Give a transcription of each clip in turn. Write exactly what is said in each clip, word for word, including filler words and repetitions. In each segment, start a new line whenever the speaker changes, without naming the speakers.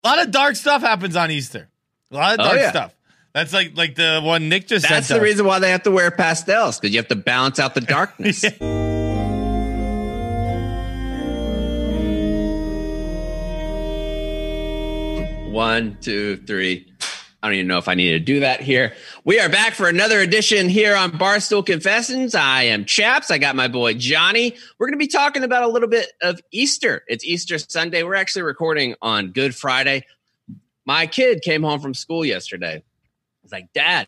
A lot of dark stuff happens on Easter. A lot of dark oh, yeah. stuff. That's like like the one Nick just
That's
sent
the
us.
reason why they have to wear pastels, because you have to balance out the darkness. yeah. One, two, three. I don't even know if I need to do that here. We are back for another edition here on Barstool Confessions. I am Chaps. I got my boy Johnny. We're going to be talking about a little bit of Easter. It's Easter Sunday. We're actually recording on Good Friday. My kid came home from school yesterday. I was like, Dad,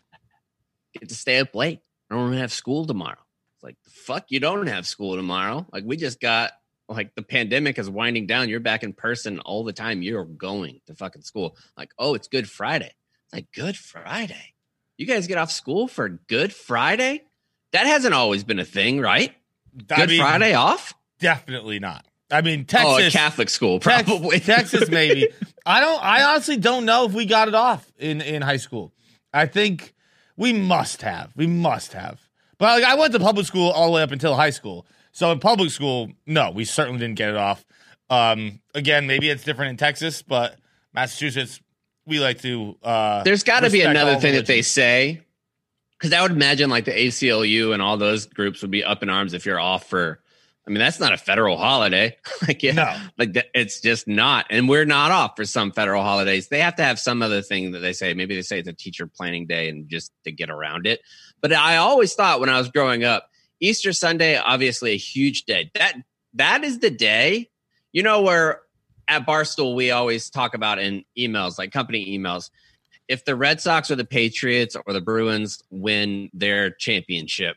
I get to stay up late. I don't have school tomorrow. It's like, the fuck, you don't have school tomorrow. Like, we just got, like, the pandemic is winding down. You're back in person all the time. You're going to fucking school. Like, oh, it's Good Friday. Like, Good Friday? You guys get off school for Good Friday? That hasn't always been a thing, right? I Good mean, Friday off?
Definitely not. I mean, Texas.
Oh, a Catholic school, probably.
Tex- Texas, maybe. I don't. I honestly don't know if we got it off in, in high school. I think we must have. We must have. But like, I went to public school all the way up until high school. So in public school, no, we certainly didn't get it off. Um, again, maybe it's different in Texas, but Massachusetts, we like to uh
there's got to be another thing that they say, because I would imagine like the A C L U and all those groups would be up in arms if you're off for, I mean, that's not a federal holiday. like yeah,
no.
like th- it's just not, and we're not off for some federal holidays. They have to have some other thing that they say. Maybe they say it's a teacher planning day and just to get around it. But I always thought when I was growing up, Easter Sunday, obviously a huge day. That that is the day, you know, where at Barstool, we always talk about in emails, like company emails, if the Red Sox or the Patriots or the Bruins win their championship,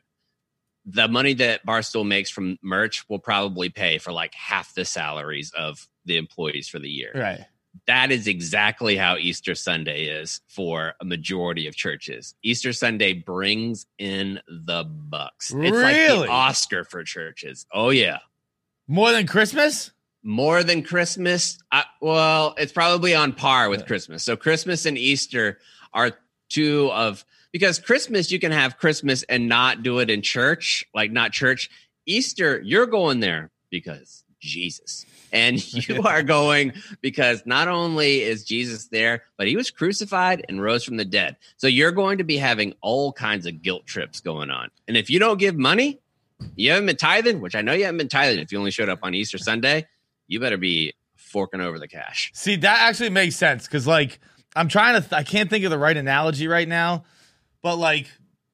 the money that Barstool makes from merch will probably pay for like half the salaries of the employees for the year.
Right.
That is exactly how Easter Sunday is for a majority of churches. Easter Sunday brings in the bucks.
Really?
It's like the Oscar for churches. Oh, yeah.
More than Christmas?
More than Christmas? I, well, it's probably on par with Christmas. So Christmas and Easter are two of, because Christmas, you can have Christmas and not do it in church, like not church. Easter, you're going there because Jesus. And you are going because not only is Jesus there, but he was crucified and rose from the dead. So you're going to be having all kinds of guilt trips going on. And if you don't give money, you haven't been tithing, which I know you haven't been tithing if you only showed up on Easter Sunday, you better be forking over the cash.
See, that actually makes sense because, like, I'm trying to, th- I can't think of the right analogy right now, but like,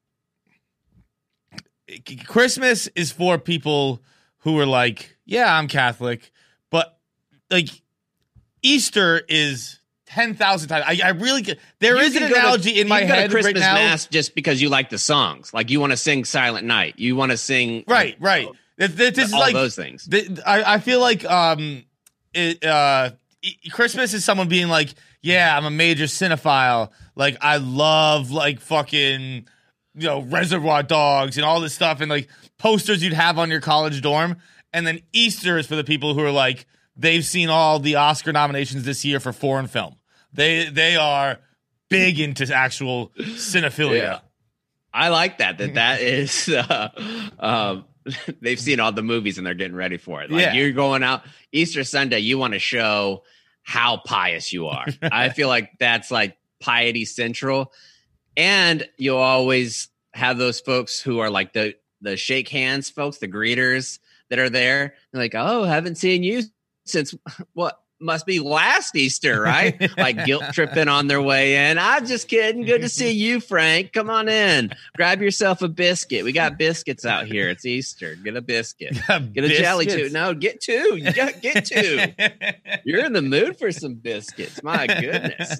Christmas is for people who are like, yeah, I'm Catholic, but like, Easter is ten thousand times. I, I really get, there
you
is an analogy
to,
in my head
Christmas
right now.
Mass just because you like the songs. Like, you want to sing Silent Night. You want to sing.
Right,
like,
right.
Oh,
This, this is
all
like
those things.
Th- I, I feel like um, it, uh, Christmas is someone being like, yeah, I'm a major cinephile. Like, I love like fucking, you know, Reservoir Dogs and all this stuff and like posters you'd have on your college dorm. And then Easter is for the people who are like, they've seen all the Oscar nominations this year for foreign film. They they are big into actual cinephilia.
Yeah. I like that. That that is. Uh, um, they've seen all the movies and they're getting ready for it. Like,
yeah.
You're going out Easter Sunday. You want to show how pious you are. I feel like that's like piety central. And you'll always have those folks who are like the, the shake hands folks, the greeters that are there. They're like, oh, haven't seen you since what must be last Easter, right? Like guilt tripping on their way in. I'm just kidding. Good to see you, Frank. Come on in. Grab yourself a biscuit. We got biscuits out here. It's Easter. Get a biscuit. Get a
biscuits.
jelly too. No, get two. You got get two. You're in the mood for some biscuits. My goodness.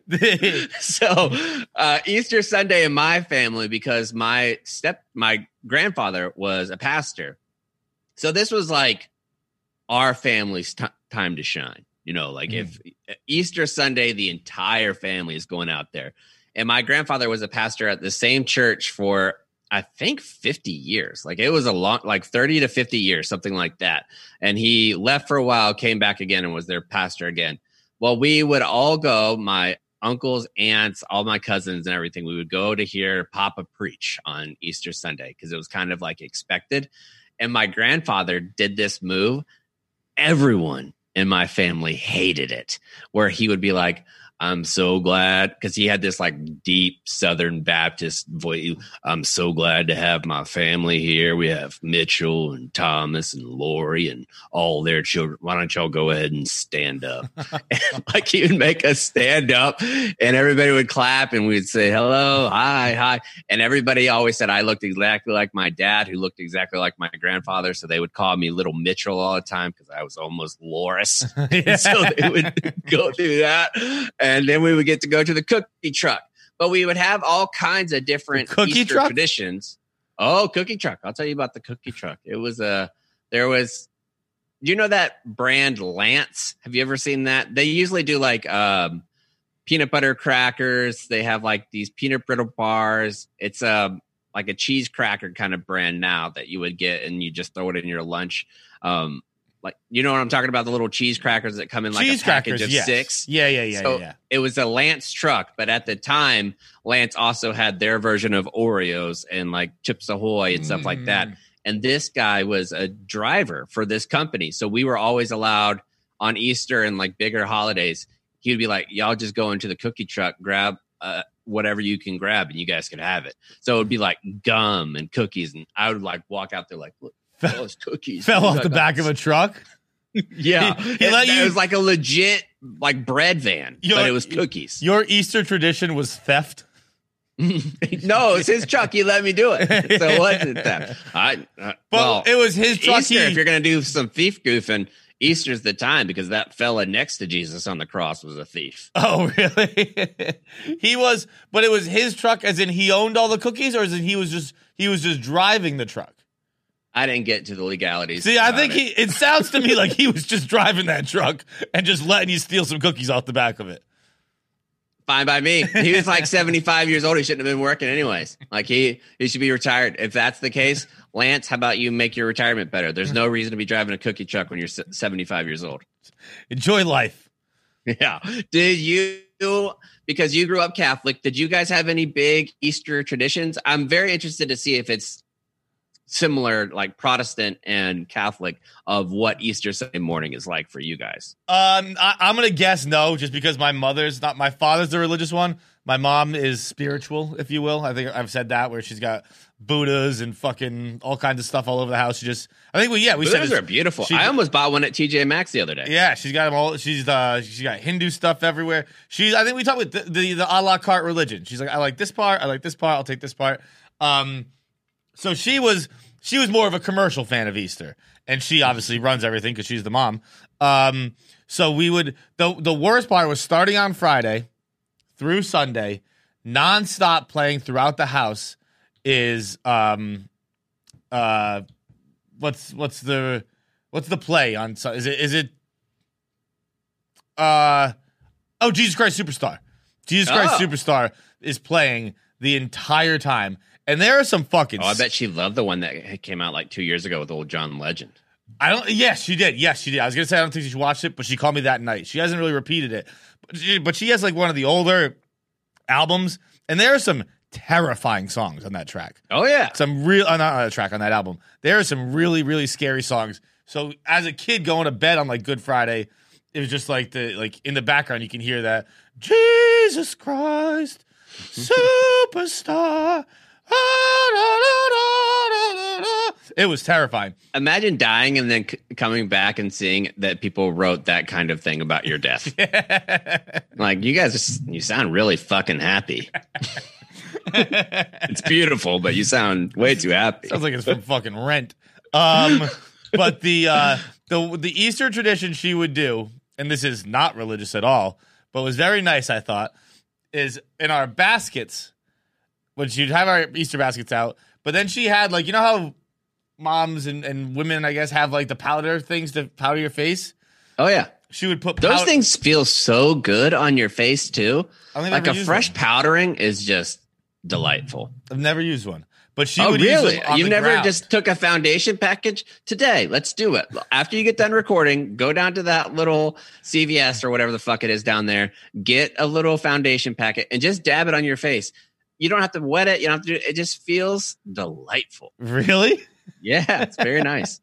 So uh, Easter Sunday in my family, because my step, my grandfather was a pastor. So this was like our family's t- time to shine. You know, like mm. if Easter Sunday, the entire family is going out there. And my grandfather was a pastor at the same church for, I think, fifty years. Like it was a long, like thirty to fifty years, something like that. And he left for a while, came back again and was their pastor again. Well, we would all go, my uncles, aunts, all my cousins and everything. We would go to hear Papa preach on Easter Sunday because it was kind of like expected. And my grandfather did this move. Everyone and my family hated it, where he would be like, I'm so glad, because he had this like deep Southern Baptist voice. I'm so glad to have my family here. We have Mitchell and Thomas and Lori and all their children. Why don't y'all go ahead and stand up? And like he would make us stand up and everybody would clap and we'd say, hello, hi, hi. And everybody always said I looked exactly like my dad, who looked exactly like my grandfather. So they would call me Little Mitchell all the time because I was almost Loris. Yeah. So they would go through that. And And then we would get to go to the cookie truck. But we would have all kinds of different
cookie
Easter
truck?
traditions. Oh, cookie truck. I'll tell you about the cookie truck. It was a, there was, do you know that brand Lance? Have you ever seen that? They usually do like um, peanut butter crackers. They have like these peanut brittle bars. It's a, like a cheese cracker kind of brand now that you would get and you just throw it in your lunch. Um, Like, you know what I'm talking about? The little cheese crackers that come in like
cheese
a package
crackers,
of
yes.
six.
Yeah, yeah, yeah,
so
yeah.
It was a Lance truck, but at the time, Lance also had their version of Oreos and like Chips Ahoy and stuff
Mm.
like that. And this guy was a driver for this company. So we were always allowed on Easter and like bigger holidays. He would be like, y'all just go into the cookie truck, grab uh, whatever you can grab and you guys could have it. So it would be like gum and cookies. And I would like walk out there like, look. Those cookies
Fell off the back of a truck.
Yeah,
he, he let
it,
you,
it was like a legit like bread van,
your,
but it was cookies.
Your Easter tradition was theft.
No, it's his truck. He let me do it, so it wasn't theft. I, uh,
but
well,
it was his truck.
Easter,
he,
if you're gonna do some thief goofing, Easter's the time because that fella next to Jesus on the cross was a thief.
Oh, really? He was, but it was his truck, as in he owned all the cookies, or as in he was just he was just driving the truck.
I didn't get to the legalities.
See, I think
it.
he. It sounds to me like he was just driving that truck and just letting you steal some cookies off the back of it.
Fine by me. He was like seventy-five years old. He shouldn't have been working anyways. Like he, he should be retired. If that's the case, Lance, how about you make your retirement better? There's no reason to be driving a cookie truck when you're seventy-five years old.
Enjoy life.
Yeah. Did you, because you grew up Catholic, did you guys have any big Easter traditions? I'm very interested to see if it's similar, like Protestant and Catholic, of what Easter Sunday morning is like for you guys.
Um, I, I'm gonna guess no, just because my mother's not. My father's the religious one. My mom is spiritual, if you will. I think I've said that, where she's got Buddhas and fucking all kinds of stuff all over the house. She just, I think we, yeah, we
Buddhas
said
are beautiful.
She,
I almost bought one at T J Maxx the other day.
Yeah, she's got them all. She's uh, she's got Hindu stuff everywhere. She's, I think we talked with the, the the a la carte religion. She's like, I like this part, I like this part, I'll take this part. Um, so she was. She was more of a commercial fan of Easter, and she obviously runs everything because she's the mom. Um, so we would the the worst part was starting on Friday through Sunday, nonstop playing throughout the house. Is um, uh, what's what's the what's the play on? Is it is it uh oh Jesus Christ Superstar? Jesus Christ
Oh.
Superstar is playing the entire time. And there are some fucking.
Oh, I bet she loved the one that came out like two years ago with old John Legend.
I don't. Yes, she did. Yes, she did. I was gonna say I don't think she watched it, but she called me that night. She hasn't really repeated it, but she, but she has like one of the older albums, and there are some terrifying songs on that track.
Oh yeah,
some real uh, not on that track on that album. There are some really really scary songs. So as a kid going to bed on like Good Friday, it was just like the like in the background you can hear that Jesus Christ Superstar. It was terrifying.
Imagine dying and then c- coming back and seeing that people wrote that kind of thing about your death. Like, you guys, just, you sound really fucking happy. It's beautiful, but you sound way too happy.
Sounds like it's from fucking Rent. Um, but the uh, the the Easter tradition she would do, and this is not religious at all, but was very nice, I thought, is in our baskets. When she'd have our Easter baskets out, but then she had like, you know how moms and, and women, I guess, have like the powder things to powder your face?
Oh yeah.
She would put
those
powder-
things feel so good on your face too. Like a fresh
one.
powdering is just delightful.
I've never used one, but she
oh,
would
really?
use them on
You
the
never
ground.
just took a foundation package today? Let's do it. After you get done recording, go down to that little C V S or whatever the fuck it is down there. Get a little foundation packet and just dab it on your face. You don't have to wet it. You don't have to do it. It just feels delightful.
Really?
Yeah, it's very nice.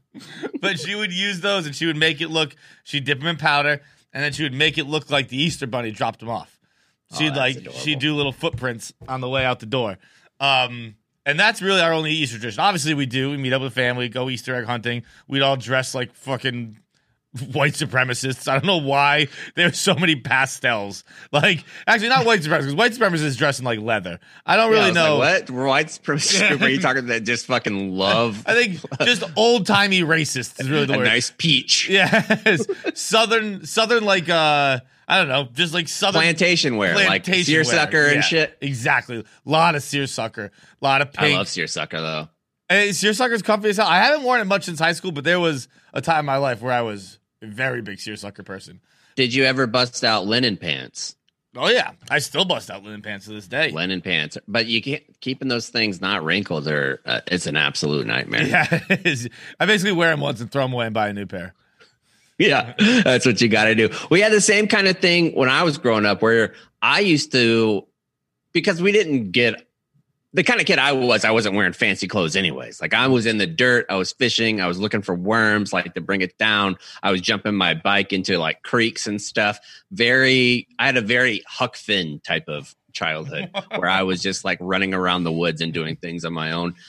But she would use those, and she would make it look. She'd dip them in powder, and then she would make it look like the Easter Bunny dropped them off. She'd
oh,
like
adorable.
she'd do little footprints on the way out the door. Um, and that's really our only Easter tradition. Obviously, we do. We meet up with family, go Easter egg hunting. We'd all dress like fucking white supremacists. I don't know why there's so many pastels. Like, actually, not white supremacists. Because white supremacists dress in like leather. I don't really
yeah, I
know.
Like, what white supremacists group are you talking about? Just fucking love.
I think just old timey racists is really the
a
word.
Nice peach.
Yeah, southern, southern like uh. I don't know, just like southern
plantation wear,
plantation
like seersucker
wear.
and
yeah,
shit.
Exactly, a lot of seersucker, a lot of pink.
I love seersucker though.
Hey, seersucker's comfy as hell. I haven't worn it much since high school, but there was a time in my life where I was a very big seersucker person.
Did you ever bust out linen pants?
Oh yeah, I still bust out linen pants to this day.
Linen pants, but you can't keeping those things not wrinkled or uh, it's an absolute nightmare.
Yeah, it is. I basically wear them once and throw them away and buy a new pair.
Yeah, that's what you got to do. We had the same kind of thing when I was growing up where I used to, because we didn't get the kind of kid I was, I wasn't wearing fancy clothes anyways. Like I was in the dirt, I was fishing, I was looking for worms, like to bring it down. I was jumping my bike into like creeks and stuff. Very, I had a very Huck Finn type of childhood where I was just like running around the woods and doing things on my own.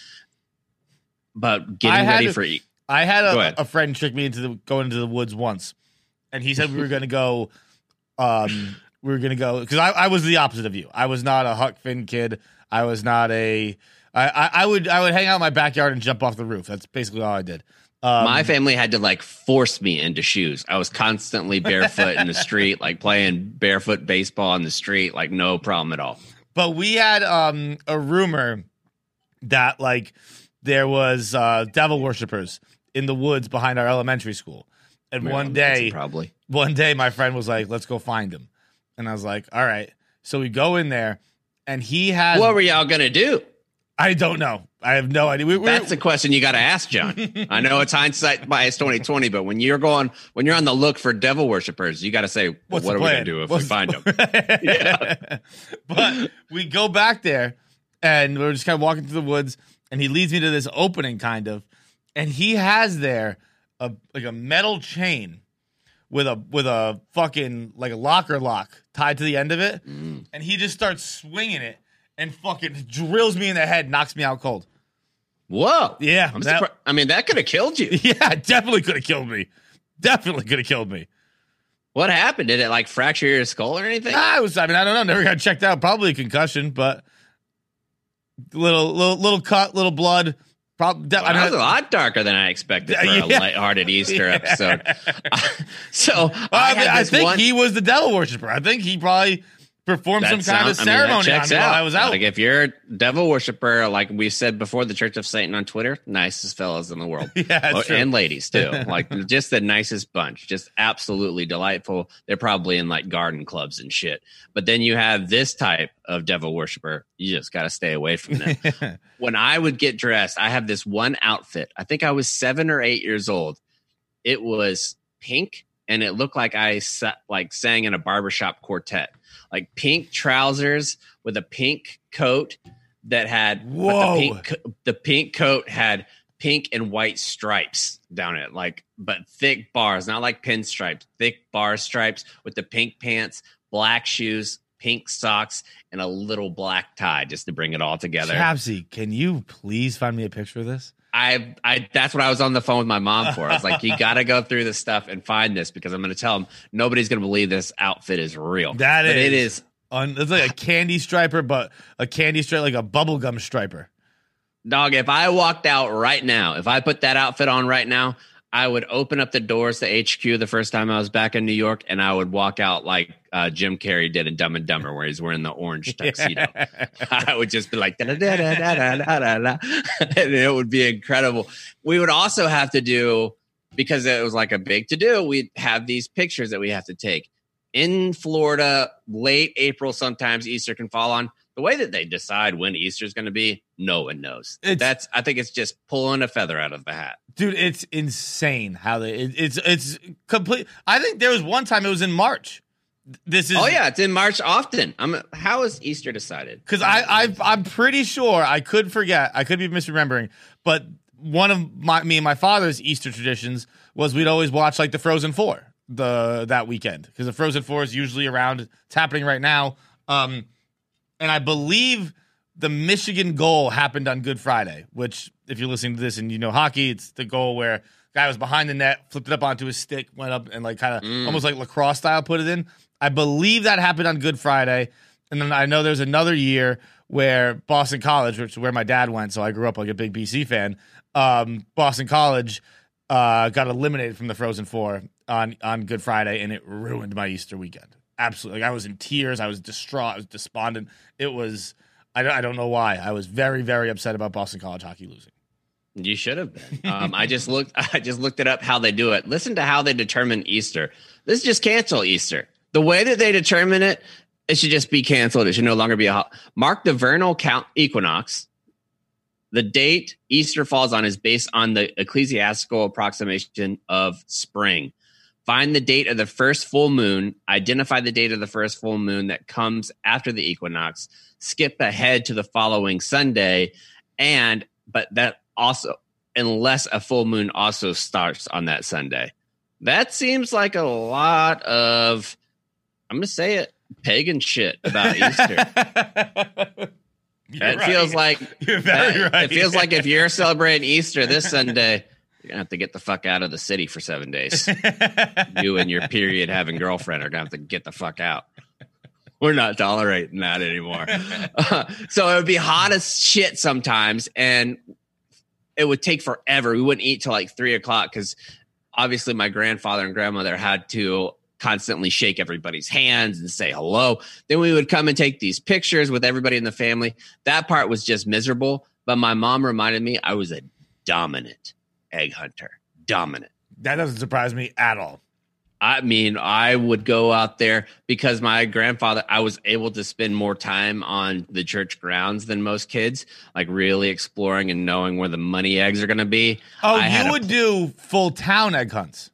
But getting ready
to-
for
I had a, a friend trick me into the, going into the woods once, and he said we were going to go. Um, we were going to go because I, I was the opposite of you. I was not a Huck Finn kid. I was not a. I, I, I would I would hang out in my backyard and jump off the roof. That's basically all I did. Um,
my family had to like force me into shoes. I was constantly barefoot in the street, like playing barefoot baseball in the street, like no problem at all.
But we had um, a rumor that like there was uh, devil worshippers in the woods behind our elementary school. And
Maryland,
one day,
probably
one day my friend was like, let's go find him. And I was like, all right. So we go in there and he has,
what were y'all going to do?
I don't know. I have no idea. We,
That's the question you got to ask, John. I know it's hindsight bias twenty twenty, but when you're going, when you're on the look for devil worshippers, you got to say, well, what are plan? we going to do if What's we find them?
Yeah. But we go back there and we're just kind of walking through the woods and he leads me to this opening kind of, and he has there a like a metal chain with a with a fucking like a locker lock tied to the end of it, mm. and he just starts swinging it and fucking drills me in the head, knocks me out cold.
Whoa!
Yeah,
I'm that, I mean that could have killed you.
Yeah, definitely could have killed me. Definitely could have killed me.
What happened? Did it like fracture your skull or anything?
Nah, I was. I mean, I don't know. Never got checked out. Probably a concussion, but little little little cut, little blood. Probably,
well, I mean, that was a lot darker than I expected for yeah. a lighthearted Easter
yeah.
episode. so
well,
I,
I, mean, I think
one...
he was the devil worshiper. I think he probably performed that some sound, kind of ceremony I mean, on me
out.
while I was out.
Like if you're a devil worshiper, like we said before, the Church of Satan on Twitter, nicest fellas in the world.
Yeah,
oh, and ladies too. Like just the nicest bunch, just absolutely delightful. They're probably in like garden clubs and shit. But then you have this type of devil worshiper. You just got to stay away from them. When I would get dressed, I have this one outfit. I think I was seven or eight years old. It was pink and it looked like I sa- like sang in a barbershop quartet. Like pink trousers with a pink coat that had
Whoa.
The pink, the pink coat had pink and white stripes down it, like but thick bars, not like pinstripes, thick bar stripes with the pink pants, black shoes, pink socks, and a little black tie just to bring it all together.
Chapsy, can you please find me a picture of this?
I, I, that's what I was on the phone with my mom for. I was like, you got to go through this stuff and find this because I'm going to tell them nobody's going to believe this outfit is real.
That
but
is.
It is.
On, it's like a candy striper, but a candy stripe, like a bubblegum striper.
Dog, if I walked out right now, if I put that outfit on right now, I would open up the doors to H Q the first time I was back in New York, and I would walk out like uh, Jim Carrey did in Dumb and Dumber, where he's wearing the orange tuxedo. Yeah. I would just be like, da da da da da da da da, and it would be incredible. We would also have to do, because it was like a big to do, we'd have these pictures that we have to take. In Florida, late April, sometimes Easter can fall on. The way that they decide when Easter is going to be, no one knows. It's, That's I think it's just pulling a feather out of the hat,
dude. It's insane how they. It, it's it's complete. I think there was one time it was in March. This is
oh yeah, it's in March often. I'm. How is Easter decided?
Because I I I'm pretty sure I could forget. I could be misremembering, but one of my me and my father's Easter traditions was we'd always watch like the Frozen Four the that weekend because the Frozen Four is usually around. It's happening right now, um, and I believe the Michigan goal happened on Good Friday. Which, if you're listening to this and you know hockey, it's the goal where guy was behind the net, flipped it up onto his stick, went up and like kind of mm. almost like lacrosse style put it in. I believe that happened on Good Friday, and then I know there's another year where Boston College, which is where my dad went, so I grew up like a big B C fan. Um, Boston College uh, got eliminated from the Frozen Four on, on Good Friday, and it ruined my Easter weekend. Absolutely. Like, I was in tears. I was distraught. I was despondent. It was, I don't, I don't know why. I was very, very upset about Boston College hockey losing.
You should have been. Um, I just looked, I just looked it up how they do it. Listen to how they determine Easter. This is just cancel Easter. The way that they determine it, it should just be canceled. It should no longer be a ho- mark the vernal count equinox. The date Easter falls on is based on the ecclesiastical approximation of spring. Find the date of the first full moon. Identify the date of the first full moon that comes after the equinox. Skip ahead to the following Sunday. And, but that also, unless a full moon also starts on that Sunday. That seems like a lot of, I'm going to say it, pagan shit about Easter. It right. feels like
you're very
that,
right.
It feels like if you're celebrating Easter this Sunday, you're gonna have to get the fuck out of the city for seven days. You and your period having girlfriend are gonna have to get the fuck out. We're not tolerating that anymore. Uh, so it would be hot as shit sometimes, and it would take forever. We wouldn't eat till like three o'clock because obviously my grandfather and grandmother had to constantly shake everybody's hands and say hello. Then we would come and take these pictures with everybody in the family. That part was just miserable. But my mom reminded me I was a dominant egg hunter. Dominant.
That doesn't surprise me at all.
I mean, I would go out there because my grandfather, I was able to spend more time on the church grounds than most kids, like really exploring and knowing where the money eggs are going to be.
Oh,
I
you would a, do full town egg hunts.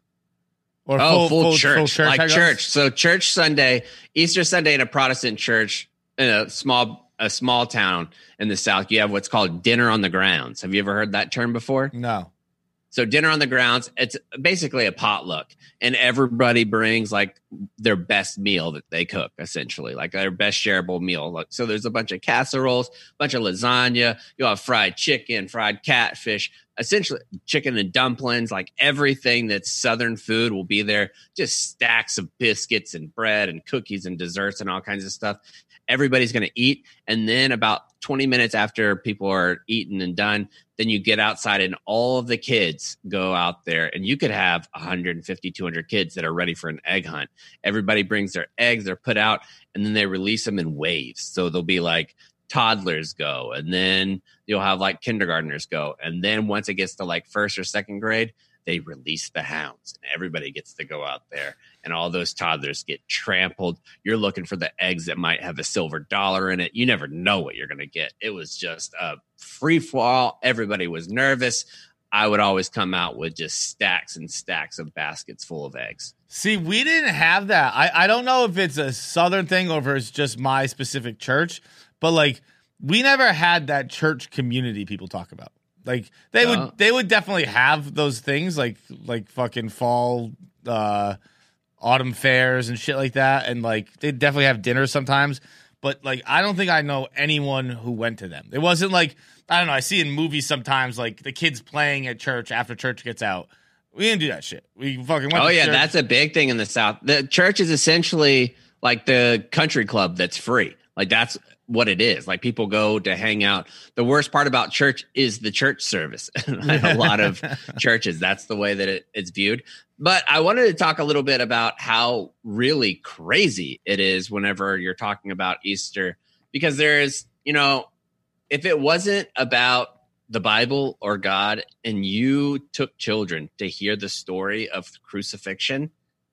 Or oh, full, full, full church, full church like church. So church Sunday, Easter Sunday in a Protestant church in a small a small town in the South, you have what's called dinner on the grounds. Have you ever heard that term before?
No.
So dinner on the grounds, it's basically a potluck, and everybody brings like their best meal that they cook, essentially, like their best shareable meal. So there's a bunch of casseroles, a bunch of lasagna. You'll have fried chicken, fried catfish, essentially chicken and dumplings, like everything that's Southern food will be there. Just stacks of biscuits and bread and cookies and desserts and all kinds of stuff. Everybody's going to eat. And then about twenty minutes after people are eaten and done, then you get outside and all of the kids go out there, and you could have one hundred fifty, two hundred kids that are ready for an egg hunt. Everybody brings their eggs, they're put out, and then they release them in waves. So they'll be like toddlers go, and then you'll have like kindergartners go. And then once it gets to like first or second grade, they release the hounds, and everybody gets to go out there, and all those toddlers get trampled. You're looking for the eggs that might have a silver dollar in it. You never know what you're going to get. It was just a free fall. Everybody was nervous. I would always come out with just stacks and stacks of baskets full of eggs.
See, we didn't have that. I, I don't know if it's a Southern thing or if it's just my specific church, but like we never had that church community people talk about. Like they would, uh, they would definitely have those things like like fucking fall, uh, autumn fairs and shit like that, and like they definitely have dinners sometimes. But like I don't think I know anyone who went to them. It wasn't like I don't know. I see in movies sometimes like the kids playing at church after church gets out. We didn't do that shit. We fucking went.
Oh
to
yeah,
church.
That's a big thing in the South. The church is essentially like the country club that's free. Like that's what it is. Like people go to hang out. The worst part about church is the church service. A lot of churches, that's the way that it, it's viewed. But I wanted to talk a little bit about how really crazy it is whenever you're talking about Easter, because there's, you know, if it wasn't about the Bible or God and you took children to hear the story of crucifixion,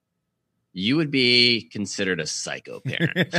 you would be considered a psycho parent.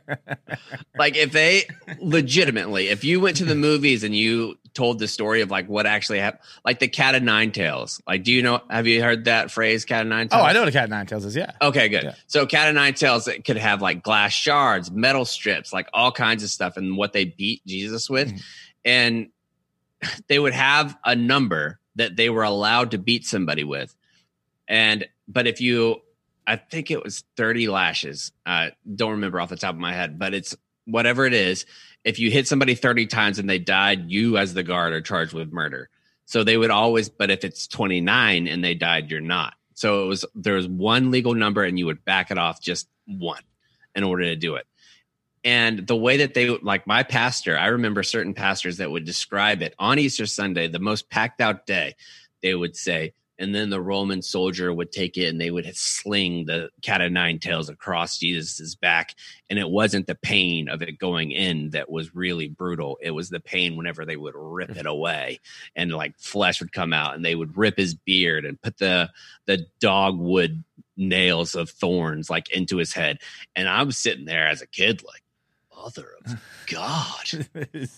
Like if they legitimately, if you went to the movies and you told the story of like what actually happened, like the Cat of Nine Tails, like, do you know, have you heard that phrase, Cat of Nine Tails?
Oh, I know what a Cat of Nine Tails is. Yeah.
Okay, good.
Yeah.
So Cat of Nine Tails, it could have like glass shards, metal strips, like all kinds of stuff, and what they beat Jesus with. Mm-hmm. And they would have a number that they were allowed to beat somebody with. And, but if you, I think it was thirty lashes. I uh, don't remember off the top of my head, but it's whatever it is. If you hit somebody thirty times and they died, you as the guard are charged with murder. So they would always, but if it's twenty-nine and they died, you're not. So it was, there was one legal number and you would back it off just one in order to do it. And the way that they, like my pastor, I remember certain pastors that would describe it on Easter Sunday, the most packed out day, they would say, and then the Roman soldier would take it and they would sling the cat of nine tails across Jesus's back. And it wasn't the pain of it going in that was really brutal. It was the pain whenever they would rip it away and like flesh would come out and they would rip his beard and put the, the dogwood nails of thorns like into his head. And I was sitting there as a kid, like, mother of God.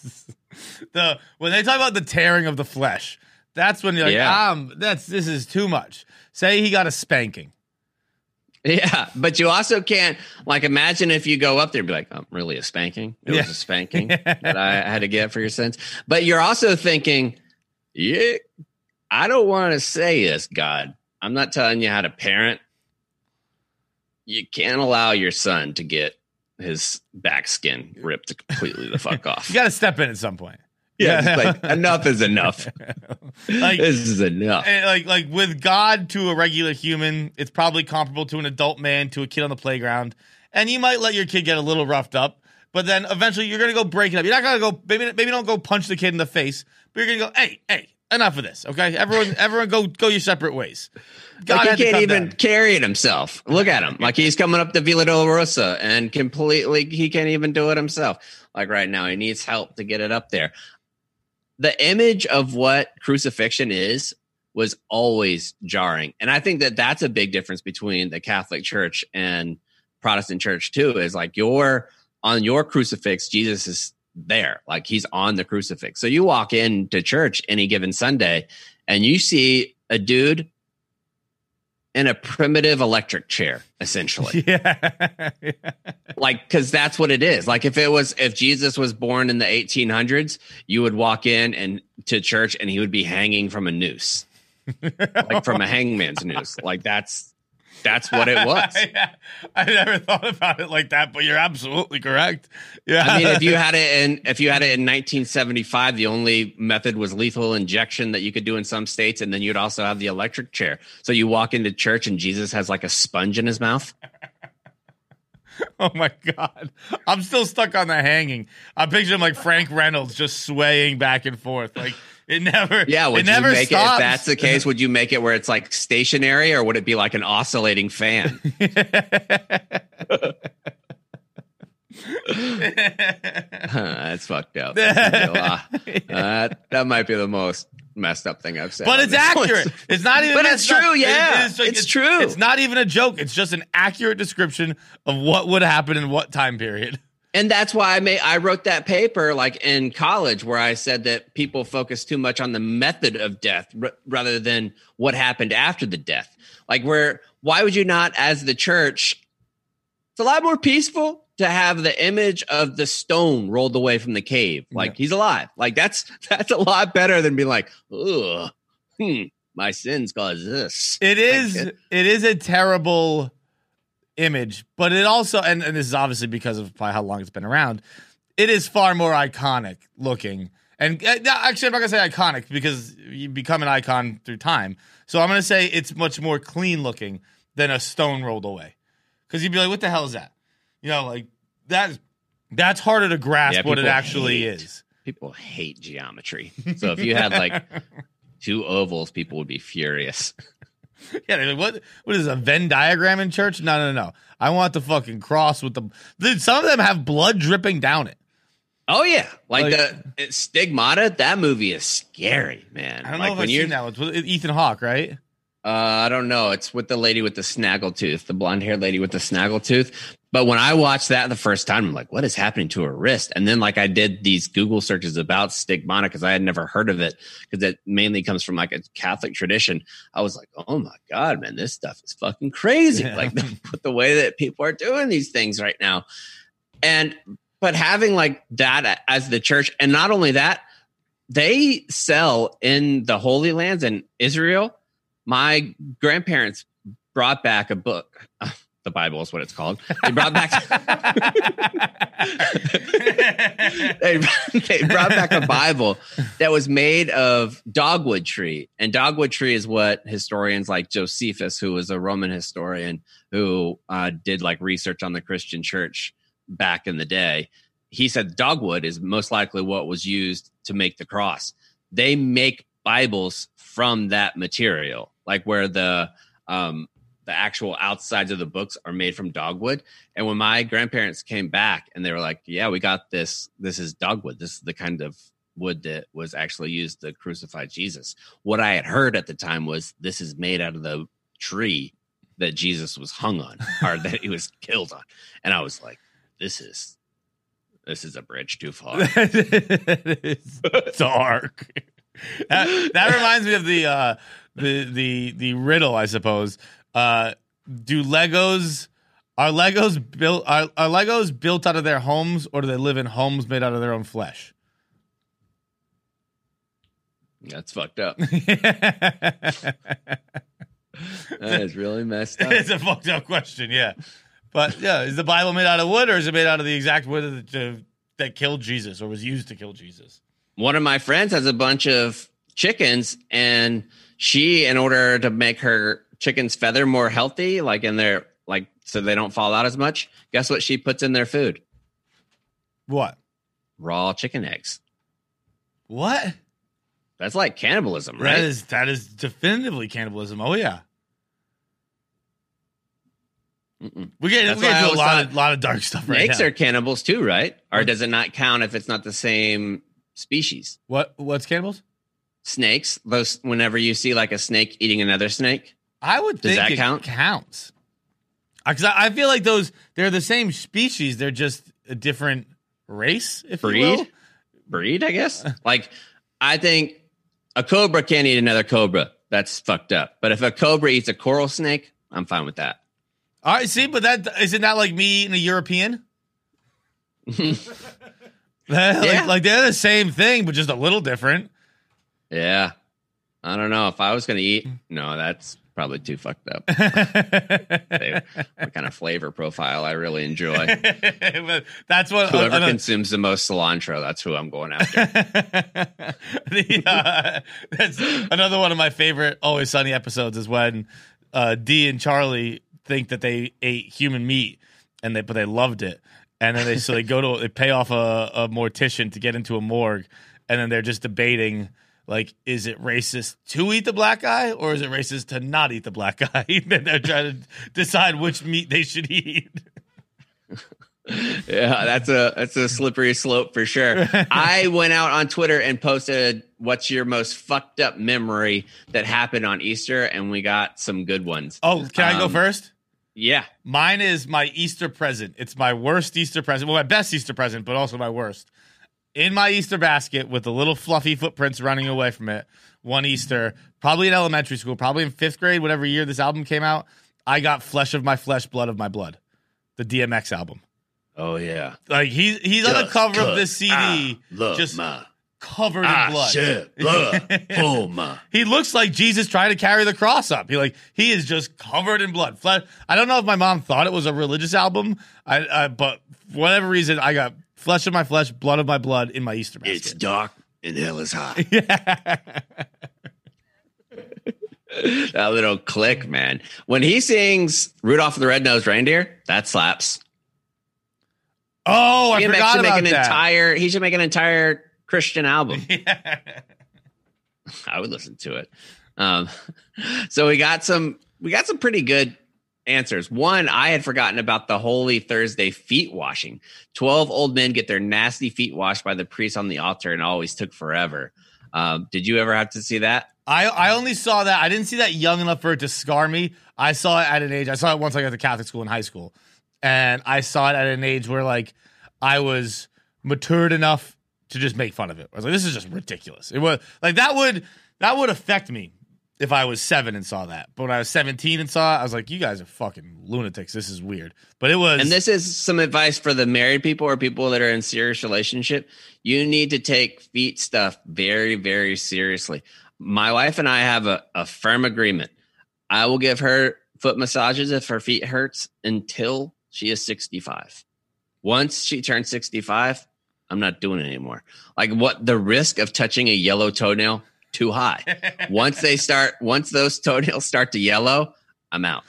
the, when they talk about the tearing of the flesh, that's when you're like, yeah. um, that's this is too much. Say he got a spanking.
Yeah, but you also can't, like, imagine if you go up there and be like, oh, really a spanking? It yeah. was a spanking that I had to get for your sins. But you're also thinking, yeah, I don't want to say this, God. I'm not telling you how to parent. You can't allow your son to get his back skin ripped completely the fuck off.
You got to step in at some point.
Yeah, yeah. Like enough is enough. Like, this is enough.
Like, like with God to a regular human, it's probably comparable to an adult man to a kid on the playground. And you might let your kid get a little roughed up, but then eventually you're gonna go break it up. You're not gonna go maybe maybe don't go punch the kid in the face, but you're gonna go, hey, hey, enough of this, okay? Everyone, everyone, go go your separate ways. God
like he can't even
down.
carry it himself. Look at him, like he's coming up to Villa Dolorosa and completely he can't even do it himself. Like right now, he needs help to get it up there. The image of what crucifixion is was always jarring. And I think that that's a big difference between the Catholic Church and Protestant Church too, is like your on your crucifix, Jesus is there. Like he's on the crucifix. So you walk into church any given Sunday and you see a dude in a primitive electric chair, essentially.
Yeah. yeah.
Like, because that's what it is. Like, if it was, if Jesus was born in the eighteen hundreds, you would walk in and to church and he would be hanging from a noose, like from a hangman's noose. Like, that's that's what it was.
yeah. I never thought about it like that, but you're absolutely correct. Yeah.
I mean, if you had it in, if you had it in nineteen seventy-five, the only method was lethal injection that you could do in some states. And then you'd also have the electric chair. So you walk into church and Jesus has like a sponge in his mouth.
Oh my God. I'm still stuck on the hanging. I picture him like Frank Reynolds just swaying back and forth. Like, It never,
yeah. Would
it never
you make
stops.
it, if that's the case, would you make it where it's like stationary, or would it be like an oscillating fan? That's fucked up. uh, that might be the most messed up thing I've said.
But it's accurate. It's not even.
But it's true.
Not,
yeah,
it, it's, like,
it's,
it's
true.
It's not even a joke. It's just an accurate description of what would happen in what time period.
And that's why I made, I wrote that paper like in college where I said that people focus too much on the method of death r- rather than what happened after the death. Like, where, why would you not, as the church, it's a lot more peaceful to have the image of the stone rolled away from the cave. Like, yeah. He's alive. Like, that's, that's a lot better than being like, ugh, hmm, my sins cause this.
It is,
like,
it is a terrible image, but it also, and, and this is obviously because of probably how long it's been around, it is far more iconic looking. And uh, actually, I'm not going to say iconic because you become an icon through time. So I'm going to say it's much more clean looking than a stone rolled away. Because you'd be like, what the hell is that? You know, like, that's, that's harder to grasp yeah, what it actually
hate,
is.
People hate geometry. So if you had like two ovals, people would be furious.
Yeah, like, what? What is a Venn diagram in church? No, no, no. I want the fucking cross with the. Dude, some of them have blood dripping down it.
Oh yeah, like, like the Stigmata. That movie is scary, man.
I don't
like
know if I've seen that one. It's with Ethan Hawke, right?
Uh, I don't know. It's with the lady with the snaggletooth, the blonde haired lady with the snaggletooth. But when I watched that the first time, I'm like, what is happening to her wrist? And then like I did these Google searches about Stigmata because I had never heard of it because it mainly comes from like a Catholic tradition. I was like, oh my God, man, this stuff is fucking crazy. Yeah. Like the, the way that people are doing these things right now. And, but having like that as the church, and not only that, they sell in the Holy Lands in Israel. My grandparents brought back a book. Uh, the Bible is what it's called. They brought back they, they brought back a Bible that was made of dogwood tree. And dogwood tree is what historians like Josephus, who was a Roman historian who uh, did like research on the Christian church back in the day. He said dogwood is most likely what was used to make the cross. They make Bibles from that material, like where the um, the actual outsides of the books are made from dogwood. And when my grandparents came back and they were like, yeah, we got this. This is dogwood. This is the kind of wood that was actually used to crucify Jesus. What I had heard at the time was this is made out of the tree that Jesus was hung on or that he was killed on. And I was like, this is this is a bridge too far.
It's dark. That, that reminds me of the uh, the the the riddle, I suppose. Uh, do Legos are Legos built are, are Legos built out of their homes, or do they live in homes made out of their own flesh?
That's fucked up. That is really messed up.
It's a fucked up question, yeah. But yeah, is the Bible made out of wood, or is it made out of the exact wood that, that killed Jesus or was used to kill Jesus?
One of my friends has a bunch of chickens, and she, in order to make her chickens feather more healthy, like in their, like, so they don't fall out as much, guess what she puts in their food?
What?
Raw chicken eggs.
What?
That's like cannibalism, right?
That is, that is definitively cannibalism. Oh, yeah.
Mm-mm.
We get, we get into a lot of, lot of dark stuff right now.
Snakes are cannibals too, right? Or does it not count if it's not the same species?
What? What's cannibals?
Snakes. Those. Whenever you see like a snake eating another snake,
I would
does
think
that
it
count?
counts. Because I, I feel like those they're the same species. They're just a different race, if
breed.
you will.
Breed, I guess. Like, I think a cobra can't eat another cobra. That's fucked up. But if a cobra eats a coral snake, I'm fine with that.
All right, see, but that isn't that like me eating a European? like,
Yeah.
like they're the same thing, but just a little different.
Yeah. I don't know. If I was going to eat, no, that's probably too fucked up. They, what kind of flavor profile I really enjoy.
But that's what
Whoever
uh, uh,
consumes the most cilantro, that's who I'm going after.
the, uh, that's another one of my favorite Always Sunny episodes is when uh, Dee and Charlie think that they ate human meat, and they but they loved it, and then they so they go to they pay off a, a mortician to get into a morgue, and then they're just debating, like, is it racist to eat the black guy, or is it racist to not eat the black guy? Then they're trying to decide which meat they should eat.
Yeah, that's a that's a slippery slope for sure. I went out on Twitter and posted what's your most fucked up memory that happened on Easter, and we got some good ones.
Oh, can I go
Um,
first?
Yeah.
Mine is my Easter present. It's my worst Easter present. Well, my best Easter present, but also my worst. In my Easter basket with the little fluffy footprints running away from it, one Easter, probably in elementary school, probably in fifth grade, whatever year this album came out, I got Flesh of My Flesh, Blood of My Blood, the D M X album.
Oh, yeah.
Like, he's, he's on the cover of this C D, just
my,
covered in
I
blood.
shed blood for my.
He looks like Jesus trying to carry the cross up. He like he is just covered in blood. Flesh. I don't know if my mom thought it was a religious album, I, I but for whatever reason, I got Flesh of My Flesh, Blood of My Blood in my Easter basket.
It's dark and hell is high.
Yeah.
That little click, man. When he sings Rudolph the Red-Nosed Reindeer, that slaps.
Oh, I
D M X
forgot
should
about
make an
that.
entire. He should make an entire Christian album.
Yeah.
I would listen to it. Um, so we got some. We got some pretty good answers. One, I had forgotten about the Holy Thursday feet washing. Twelve old men get their nasty feet washed by the priest on the altar, and it always took forever. Um, did you ever have to see that?
I, I only saw that. I didn't see that young enough for it to scar me. I saw it at an age. I saw it once I got to Catholic school in high school. And I saw it at an age where, like, I was matured enough to just make fun of it. I was like, this is just ridiculous. It was like that would that would affect me if I was seven and saw that. But when I was seventeen and saw it, I was like, you guys are fucking lunatics. This is weird. But it was.
And this is some advice for the married people or people that are in serious relationship. You need to take feet stuff very, very seriously. My wife and I have a, a firm agreement. I will give her foot massages if her feet hurts until she is sixty-five. Once she turns sixty-five, I'm not doing it anymore. Like what the risk of touching a yellow toenail, too high. Once they start, once those toenails start to yellow, I'm out.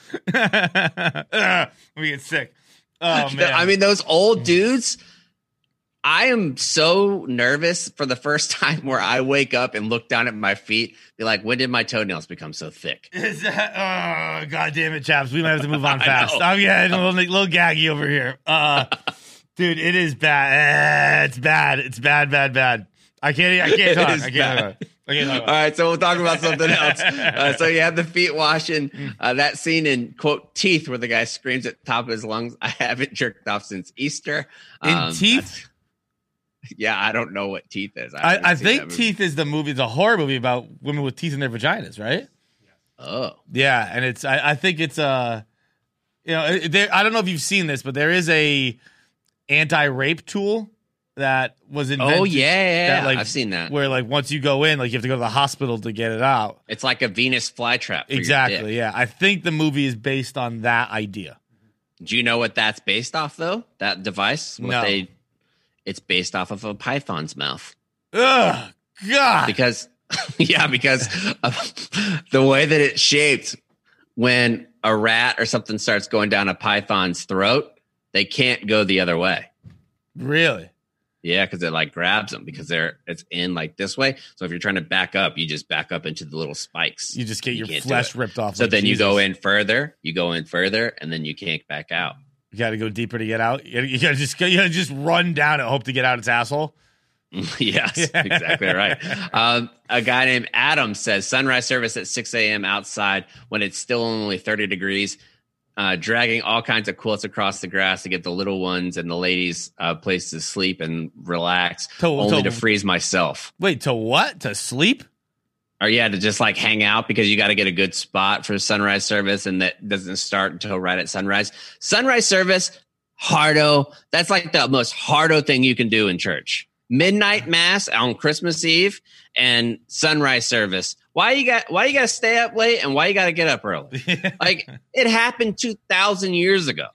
Ugh, we get sick. Oh man.
I mean, those old dudes, I am so nervous for the first time where I wake up and look down at my feet, be like, when did my toenails become so thick?
Is that, oh, God damn it, chaps. We might have to move on fast. I'm getting a little, little gaggy over here. Uh, dude, it is bad. Uh, it's bad. It's bad, bad, bad. I can't, I can't talk. I can't talk. I can't talk.
All right, so we'll talk about something else. Uh, so you have the feet washing. Uh, that scene in, quote, Teeth, where the guy screams at the top of his lungs, I haven't jerked off since Easter.
In
Um,
Teeth?
Yeah, I don't know what Teeth is.
I, I, I think Teeth is the movie, the horror movie about women with teeth in their vaginas, right?
Oh,
yeah, and it's I, I think it's uh, you know, there, I don't know if you've seen this, but there is a anti-rape tool that was invented.
Oh yeah,
that, like,
I've seen that.
Where like once you go in, like you have to go to the hospital to get it out.
It's like a Venus flytrap.
Exactly. Yeah, I think the movie is based on that idea.
Do you know what that's based off, though? That device? What
No.
They, it's based off of a python's mouth.
Ugh, God.
Because, yeah, because of the way that it's shaped, when a rat or something starts going down a python's throat, they can't go the other way.
Really?
Yeah, because it like grabs them because they're it's in like this way. So if you're trying to back up, you just back up into the little spikes.
You just get
You
your
can't do
flesh
it.
ripped off.
So
like
then
Jesus.
you go in further, you go in further, and then you can't back out.
You got to go deeper to get out. You gotta, you gotta just you gotta just run down and hope to get out its asshole.
Yes, exactly right. Um, a guy named Adam says sunrise service at six a.m. outside when it's still only thirty degrees, uh, dragging all kinds of quilts across the grass to get the little ones and the ladies a uh, place to sleep and relax,
To-
only
to-
to freeze myself.
Wait, to what? To sleep?
Or yeah, to just like hang out because you got to get a good spot for sunrise service, and that doesn't start until right at sunrise. Sunrise service, hardo. That's like the most hardo thing you can do in church. Midnight mass on Christmas Eve and sunrise service. Why you got? Why you got to stay up late, and why you got to get up early? Like it happened two thousand years ago.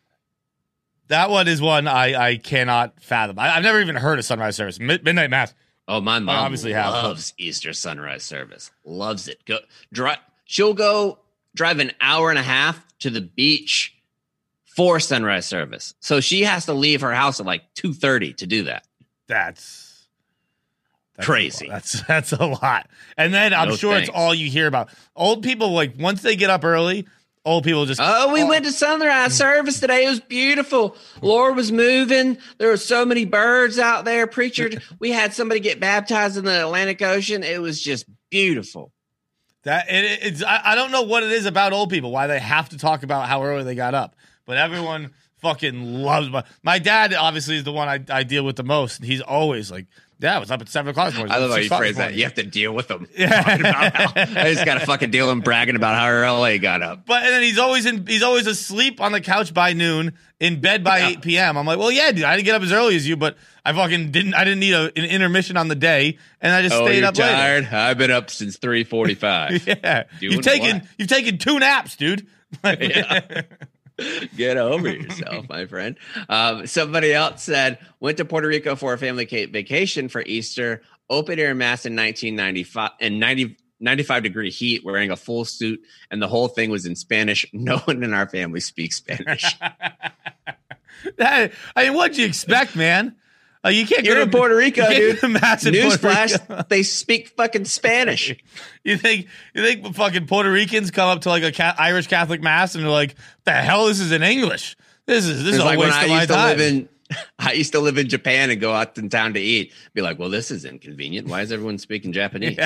That one is one I, I cannot fathom. I, I've never even heard of sunrise service. Mid- midnight mass.
Oh, my mom
obviously have.
loves Easter sunrise service. Loves it. Go drive. She'll go drive an hour and a half to the beach for sunrise service. So she has to leave her house at like two thirty to do that.
That's, that's
Crazy.
A that's that's a lot. And then I'm
No
sure
thanks.
it's all you hear about. Old people, like once they get up early, old people just
Oh, we went to sunrise service today. It was beautiful. Lord was moving. There were so many birds out there. Preacher, we had somebody get baptized in the Atlantic Ocean. It was just beautiful.
That it, it's I, I don't know what it is about old people, why they have to talk about how early they got up. But everyone fucking loves my my dad obviously is the one I, I deal with the most. He's always like, yeah, I was up at seven o'clock this morning.
I love how
six
you
o'clock
phrase
this
that.
morning."
You have to deal with them.
Yeah.
Talking about how, I just got to fucking deal with him bragging about how early he got up.
But and then he's always in he's always asleep on the couch by noon, in bed by
Yeah.
eight p.m. I'm like, well, yeah, dude, I didn't get up as early as you, but I fucking didn't I didn't need a, an intermission on the day, and I just
Oh,
stayed
you're
up
tired? I've been up since three forty-five.
later. Yeah.
Doing
You've taken
what?
you've taken two naps, dude. Like,
Yeah. Get over yourself, my friend. Um, somebody else said, went to Puerto Rico for a family ca- vacation for Easter, open air mass in nineteen ninety-five and ninety, ninety-five degree heat, wearing a full suit, and the whole thing was in Spanish. No one in our family speaks Spanish.
that, I mean, what'd you expect, man? Uh, you can't
You're
go
in
to
Puerto Rico,
you can't
dude.
go to mass in Puerto Rico.
Newsflash, they speak fucking Spanish.
You think you think fucking Puerto Ricans come up to like a ca- Irish Catholic mass and they're like, "The hell, this is in English. This is this
It's
is
like
a
when
waste
I
of my
used to
time."
live in I used to live in Japan and go out in town to eat. Be like, well, this is inconvenient. Why is everyone speaking Japanese?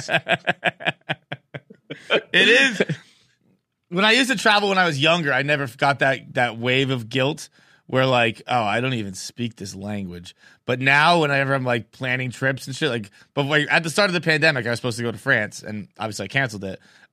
It is. When I used to travel when I was younger, I never got that that wave of guilt where like, oh, I don't even speak this language. But now whenever I'm like planning trips and shit, like, but like at the start of the pandemic, I was supposed to go to France, and obviously I canceled it.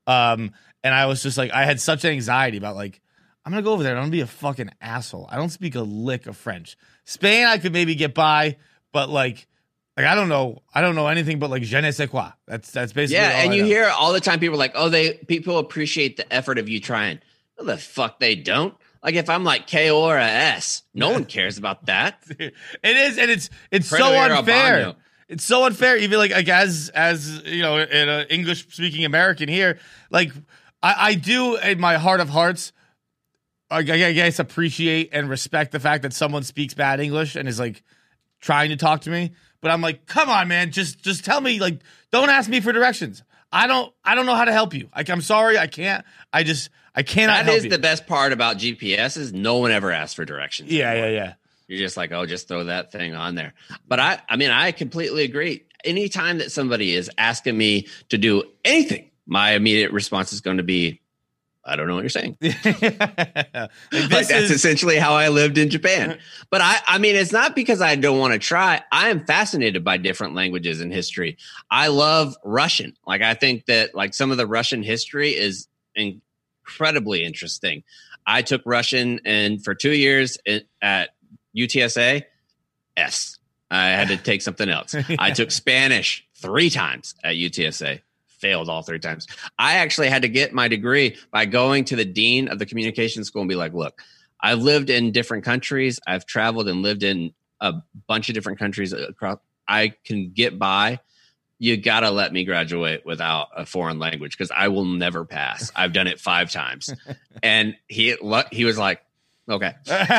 Um, and I was just like, I had such anxiety about like, I'm gonna go over there and I'm gonna be a fucking asshole. I don't speak a lick of French. Spain, I could maybe get by, but like, like I don't know, I don't know anything but like je ne sais quoi. That's that's basically
yeah.
all
And
I
you
know.
hear all the time people are like, oh, they people appreciate the effort of you trying. No, the fuck they don't. Like if I'm like K O or a S, no one cares about that.
It is, and it's it's
Predator
so unfair.
Albano.
It's so unfair. Even like like as as you know, in an English speaking American here, like I, I do in my heart of hearts. I guess appreciate and respect the fact that someone speaks bad English and is like trying to talk to me, but I'm like, come on, man, just just tell me, like, don't ask me for directions. I don't I don't know how to help you. Like, I'm sorry, I can't. I just I cannot.
That
help
is
you.
the best part about G P S is no one ever asks for directions.
Yeah,
anymore.
yeah, yeah.
You're just like, oh, just throw that thing on there. But I, I mean, I completely agree. Anytime that somebody is asking me to do anything, my immediate response is going to be, I don't know what you're saying.
like,
Like, that's
is,
essentially how I lived in Japan. But I, I mean, it's not because I don't want to try. I am fascinated by different languages and history. I love Russian. Like, I think that like some of the Russian history is incredibly interesting. I took Russian and for two years at U T S A, S. I had to take something else.
Yeah.
I took Spanish three times at U T S A. Failed all three times. I actually had to get my degree by going to the dean of the communication school and be like, look, I've lived in different countries. I've traveled and lived in a bunch of different countries across. I can get by. You got to let me graduate without a foreign language because I will never pass. I've done it five times. And he, he was like, okay.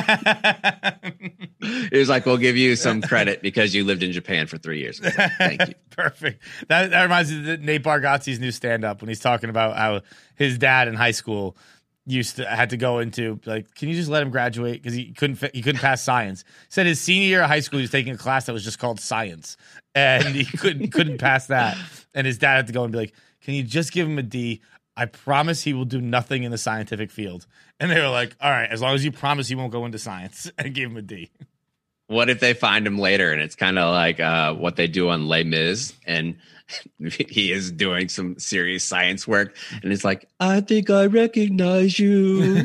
It was like, we'll give you some credit because you lived in Japan for three years. Like, thank you.
Perfect. That, that reminds me of Nate Bargatze's new stand-up when he's talking about how his dad in high school used to had to go into like, can you just let him graduate because he couldn't he couldn't pass science. He said his senior year of high school he was taking a class that was just called science and he couldn't couldn't pass that. And his dad had to go and be like, can you just give him a D? I promise he will do nothing in the scientific field. And they were like, all right, as long as you promise he won't go into science, and gave him a D.
What if they find him later and it's kind of like uh, what they do on Les Mis and he is doing some serious science work and it's like, I think I recognize you.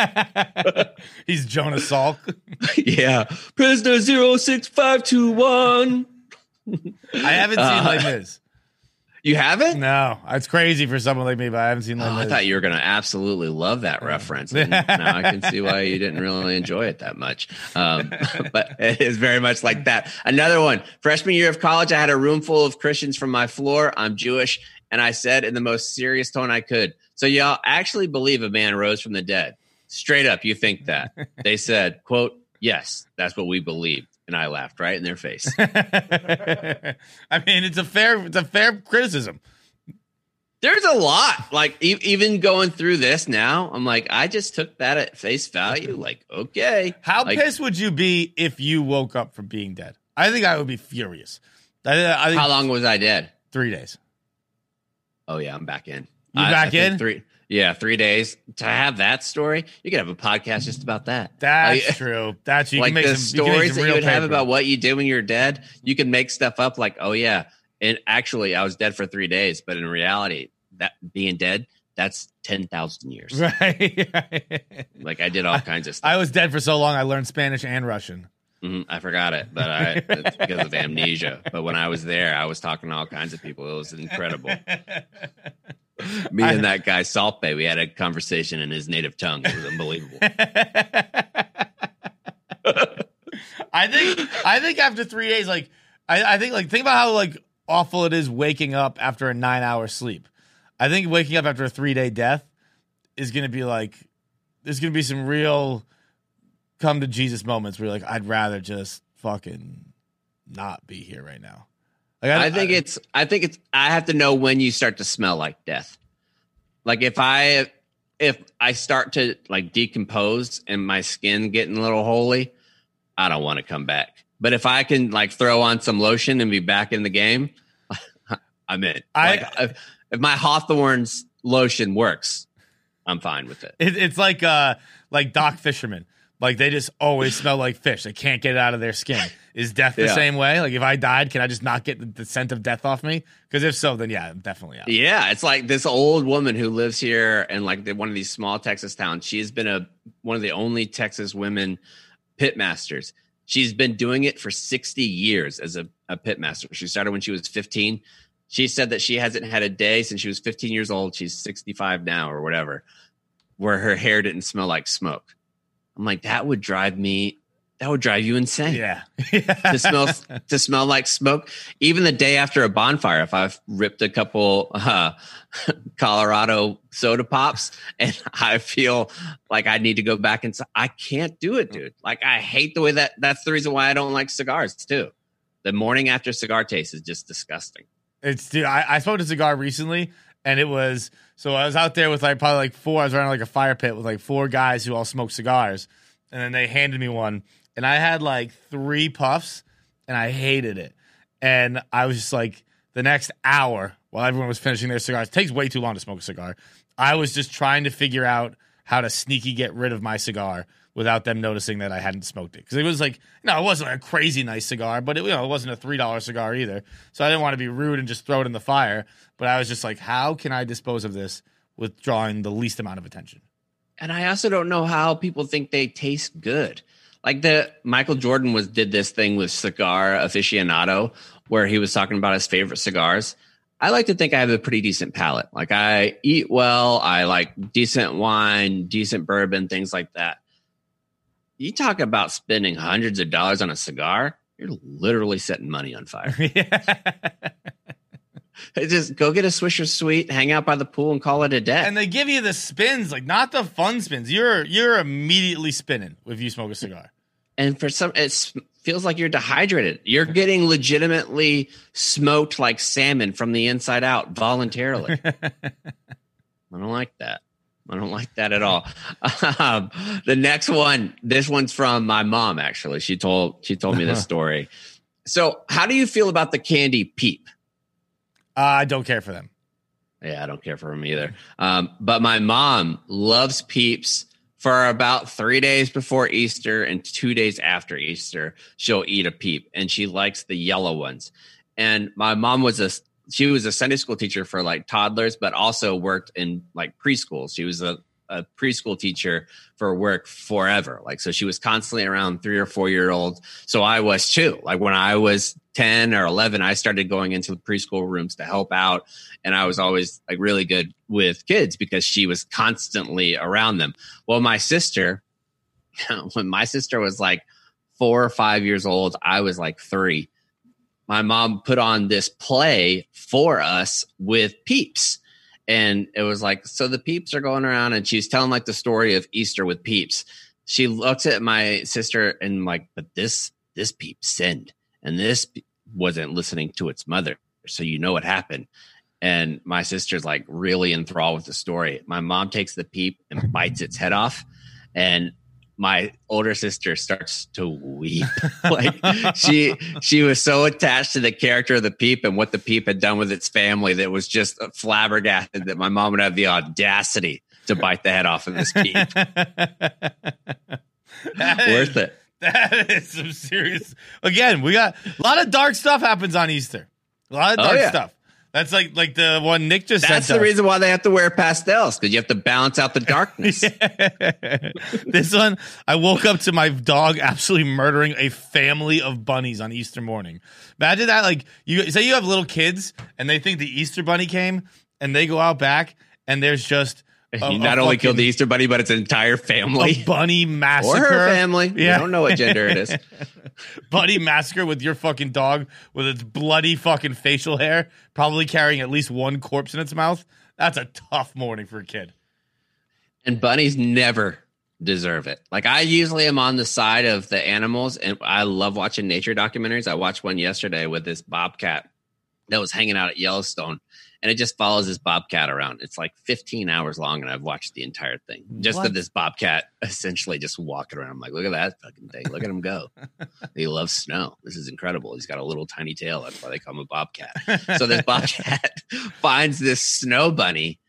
He's Jonah Salk.
Yeah. Prisoner zero six five two one.
I haven't seen
Uh,
Les Mis.
You haven't?
No, it's crazy for someone like me, but I haven't seen Les
Oh,
Mis.
I thought you were going to absolutely love that reference. And now I can see why you didn't really enjoy it that much. Um, but it is very much like that. Another one. Freshman year of college, I had a room full of Christians from my floor. I'm Jewish. And I said in the most serious tone I could, so y'all actually believe a man rose from the dead? Straight up, you think that? They said, quote, yes, that's what we believe. And I laughed right in their face.
I mean, it's a fair, it's a fair criticism.
There's a lot. Like e- even going through this now, I'm like, I just took that at face value. Like, okay.
How
like,
pissed would you be if you woke up from being dead? I think I would be furious. I, I think
how long was I dead?
Three days.
Oh yeah, I'm back in.
You
I,
back
I think
in?
Three. Yeah, three days to have that story. You could have a podcast just about that.
That's
like,
true. That's you
like
can make
the
some, you can make
stories
some
that you
real
would have
paper.
about what you did when you're dead. You can make stuff up like, oh yeah, and actually I was dead for three days, but in reality, that being dead, that's ten thousand years.
Right.
Like I did all kinds of stuff.
I was dead for so long. I learned Spanish and Russian.
Mm-hmm. I forgot it, but I it's because of amnesia. But when I was there, I was talking to all kinds of people. It was incredible. Me and that guy Salt Bay, we had a conversation in his native tongue. It was unbelievable.
I think I think after three days, like I, I think like think about how like awful it is waking up after a nine hour sleep. I think waking up after a three day death is gonna be like there's gonna be some real come to Jesus moments where you're like, I'd rather just fucking not be here right now. Like,
I, I think I, it's I think it's I have to know when you start to smell like death. Like if I if I start to like decompose and my skin getting a little holy, I don't want to come back. But if I can like throw on some lotion and be back in the game, I'm in.
I,
like, if, if my Hawthorne's lotion works, I'm fine with it.
it it's like uh like Doc Fisherman. Like they just always smell like fish. They can't get it out of their skin. Is death the
yeah.
same way? Like if I died, can I just not get the, the scent of death off me? Because if so, then yeah, I'm definitely out.
Yeah, it's like this old woman who lives here in like the, one of these small Texas towns. She's been a one of the only Texas women pit masters. She's been doing it for sixty years as a, a pit master. She started when she was fifteen. She said that she hasn't had a day since she was fifteen years old. She's sixty-five now or whatever, where her hair didn't smell like smoke. I'm like, that would drive me. That would drive you insane.
Yeah.
to smell to smell like smoke. Even the day after a bonfire, if I've ripped a couple uh, Colorado soda pops and I feel like I need to go back inside, I can't do it, dude. Like I hate the way that. That's the reason why I don't like cigars too. The morning after cigar taste is just disgusting.
It's dude. I, I smoked a cigar recently, and it was so I was out there with like probably like four. I was around like a fire pit with like four guys who all smoked cigars, and then they handed me one, and I had like three puffs, and I hated it. And I was just like, the next hour while everyone was finishing their cigars, it takes way too long to smoke a cigar. I was just trying to figure out how to sneaky get rid of my cigar without them noticing that I hadn't smoked it. Because it was like, no, it wasn't a crazy nice cigar, but it, you know, it wasn't a three dollar cigar either. So I didn't want to be rude and just throw it in the fire. But I was just like, how can I dispose of this with drawing the least amount of attention?
And I also don't know how people think they taste good. Like the Michael Jordan was did this thing with Cigar Aficionado where he was talking about his favorite cigars. I like to think I have a pretty decent palate. Like I eat well. I like decent wine, decent bourbon, things like that. You talk about spending hundreds of dollars on a cigar, you're literally setting money on fire. Just go get a Swisher Sweet, hang out by the pool, and call it a day.
And they give you the spins, like not the fun spins. You're you're immediately spinning if you smoke a cigar.
And for some, it feels like you're dehydrated. You're getting legitimately smoked like salmon from the inside out voluntarily. I don't like that. I don't like that at all. Um, the next one, this one's from my mom. Actually, she told she told me this story. So, how do you feel about the candy Peep?
Uh, I don't care for them.
Yeah, I don't care for them either. Um, but my mom loves Peeps. For about three days before Easter and two days after Easter, she'll eat a Peep, and she likes the yellow ones. And my mom was a she was a Sunday school teacher for like toddlers, but also worked in like preschool. She was a, a preschool teacher for work forever. Like, so she was constantly around three or four year olds. So I was too. Like when I was ten or eleven, I started going into the preschool rooms to help out. And I was always like really good with kids because she was constantly around them. Well, my sister, when my sister was like four or five years old, I was like three. My mom put on this play for us with Peeps. And it was like, so the Peeps are going around and she's telling like the story of Easter with Peeps. She looks at my sister and like, but this, this Peep sinned and this wasn't listening to its mother. So you know what happened. And my sister's like really enthralled with the story. My mom takes the Peep and bites its head off. And my older sister starts to weep. Like she she was so attached to the character of the Peep and what the Peep had done with its family that was just flabbergasted that my mom would have the audacity to bite the head off of this Peep. Worth it.
That is some serious. Again, we got a lot of dark stuff happens on Easter. A lot of dark oh, yeah. stuff. That's like like the one Nick just said.
That's the reason why they have to wear pastels, because you have to balance out the darkness.
This one, I woke up to my dog absolutely murdering a family of bunnies on Easter morning. Imagine that. Like, you say you have little kids and they think the Easter bunny came and they go out back and there's just
a, you not only killed the Easter bunny, but its entire family.
A bunny massacre.
Or her family. Yeah. I don't know what gender it is.
Bunny massacre with your fucking dog with its bloody fucking facial hair, probably carrying at least one corpse in its mouth. That's a tough morning for a kid.
And bunnies never deserve it. Like, I usually am on the side of the animals, and I love watching nature documentaries. I watched one yesterday with this bobcat that was hanging out at Yellowstone. And it just follows this bobcat around. It's like fifteen hours long, and I've watched the entire thing. Just what? Of this bobcat essentially just walking around. I'm like, look at that fucking thing. Look at him go. He loves snow. This is incredible. He's got a little tiny tail. That's why they call him a bobcat. So this bobcat finds this snow bunny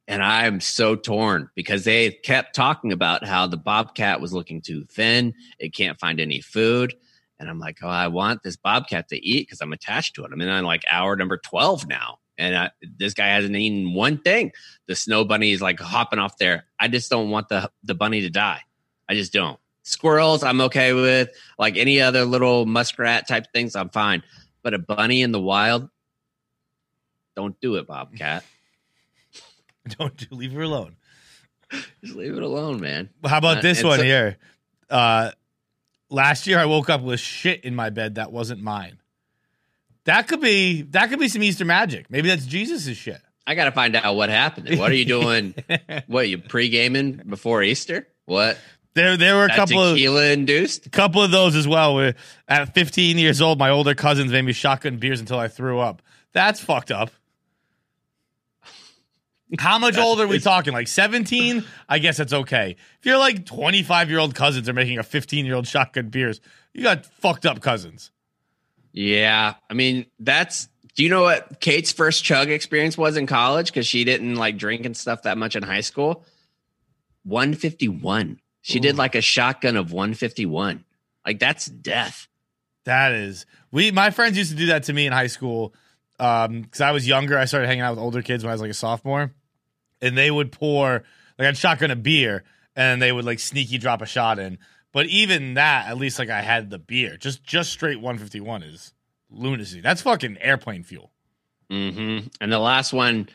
And I'm so torn because they kept talking about how the bobcat was looking too thin. It can't find any food. And I'm like, oh, I want this bobcat to eat because I'm attached to it. I'm in on like hour number twelve now. And I, this guy hasn't eaten one thing. The snow bunny is like hopping off there. I just don't want the, the bunny to die. I just don't. Squirrels, I'm okay with. Like any other little muskrat type things, I'm fine. But a bunny in the wild, don't do it, bobcat.
Don't do, leave her alone.
Just leave it alone, man.
How about
uh,
this one
so-
here? Uh, last year, I woke up with shit in my bed that wasn't mine. That could be that could be some Easter magic. Maybe that's Jesus's shit.
I got to find out what happened. What are you doing? What, you pre-gaming before Easter? What?
There, there were a
that
couple
tequila
of
induced.
A couple of those as well. Where at fifteen years old, my older cousins made me shotgun beers until I threw up. That's fucked up. How much older are we talking? Like seventeen? I guess it's okay. If you're like twenty-five year old cousins are making a fifteen year old shotgun beers, you got fucked up cousins.
Yeah, I mean that's. Do you know what Kate's first chug experience was in college? Because she didn't like drink and stuff that much in high school. one fifty-one. She Ooh. did like a shotgun of one fifty-one. Like that's death. That
is. We my friends used to do that to me in high school. Um, because I was younger, I started hanging out with older kids when I was like a sophomore, and they would pour like I'd shotgun a beer, and they would like sneaky drop a shot in. But even that, at least like I had the beer. Just just straight one fifty-one is lunacy. That's fucking airplane fuel.
Mm-hmm. And the last one,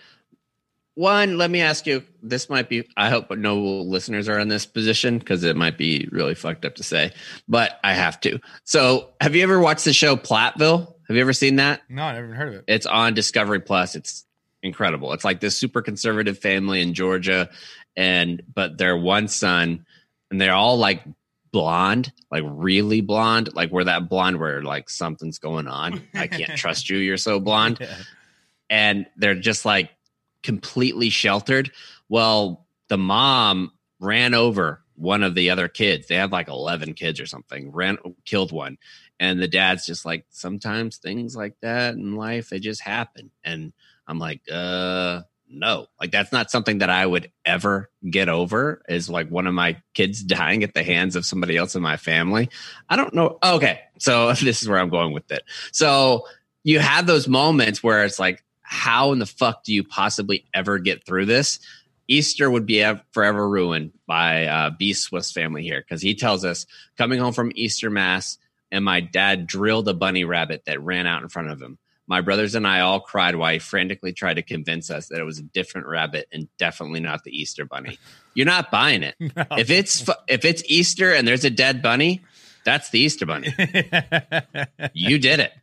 one. Let me ask you. This might be. I hope no listeners are in this position because it might be really fucked up to say, but I have to. So, have you ever watched the show Platteville? Have you ever seen that?
No, I never even heard of it.
It's on Discovery Plus. It's incredible. It's like this super conservative family in Georgia, and but their one son, and they're all like blonde, like really blonde, like where that blonde where like something's going on. I can't trust you. You're so blonde. Yeah. And they're just like completely sheltered. Well, the mom ran over one of the other kids. They have like eleven kids or something, ran, killed one. And the dad's just like, sometimes things like that in life, they just happen. And I'm like, uh, no, like that's not something that I would ever get over is like one of my kids dying at the hands of somebody else in my family. I don't know. Okay. So this is where I'm going with it. So you have those moments where it's like, how in the fuck do you possibly ever get through this? Easter would be forever ruined by uh, B. Swift's family here because he tells us coming home from Easter Mass, and my dad drilled a bunny rabbit that ran out in front of him. My brothers and I all cried while he frantically tried to convince us that it was a different rabbit and definitely not the Easter bunny. You're not buying it. No. If it's if it's Easter and there's a dead bunny, that's the Easter bunny. You did it.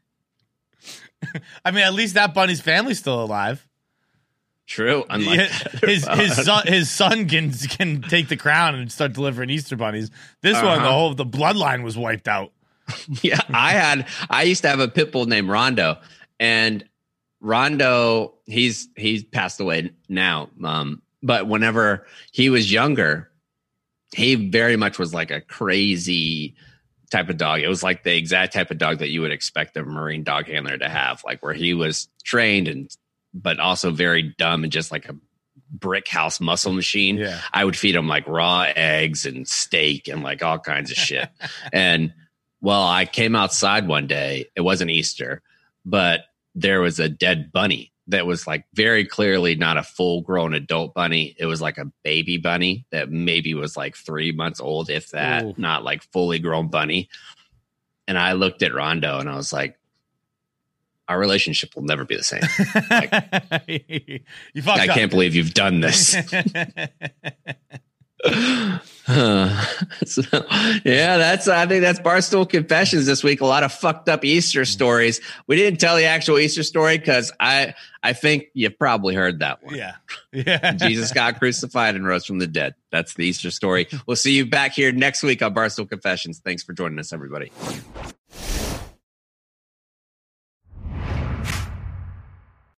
I mean, at least that bunny's family's still alive.
True. Unlike
yeah, his his son, his son can can take the crown and start delivering Easter bunnies. This uh-huh. one, the whole the bloodline was wiped out.
Yeah, I had. I used to have a pit bull named Rondo, and Rondo, he's he's passed away now. Um, but whenever he was younger, he very much was like a crazy type of dog. It was like the exact type of dog that you would expect a Marine dog handler to have, like where he was trained and but also very dumb and just like a brick house muscle machine.
Yeah.
I would feed him like raw eggs and steak and like all kinds of shit. And well, I came outside one day. It wasn't Easter, but there was a dead bunny that was like very clearly not a full grown adult bunny. It was like a baby bunny that maybe was like three months old, if that, Ooh. Not like fully grown bunny. And I looked at Rondo and I was like, our relationship will never be the same. Like,
you fucked
I
up.
Can't believe you've done this. Uh, so, yeah, that's I think that's Barstool Confessions this week. A lot of fucked up Easter stories. We didn't tell the actual Easter story because I I think you've probably heard that one.
Yeah, yeah.
Jesus got crucified and rose from the dead. That's the Easter story. We'll see you back here next week on Barstool Confessions. Thanks for joining us, everybody.